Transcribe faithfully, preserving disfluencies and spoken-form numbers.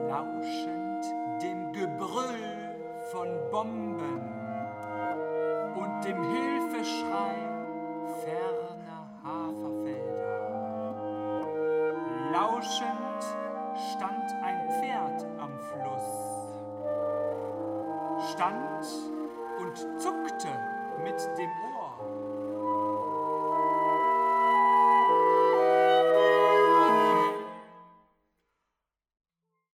lauschend dem Gebrüll von Bomben und dem Hilfeschrei ferner Haferfelder. Lauschend stand ein Pferd am Fluss, stand und zuckte mit dem